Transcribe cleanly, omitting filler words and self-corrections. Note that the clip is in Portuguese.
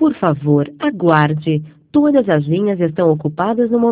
Por favor, aguarde. Todas as linhas estão ocupadas no momento.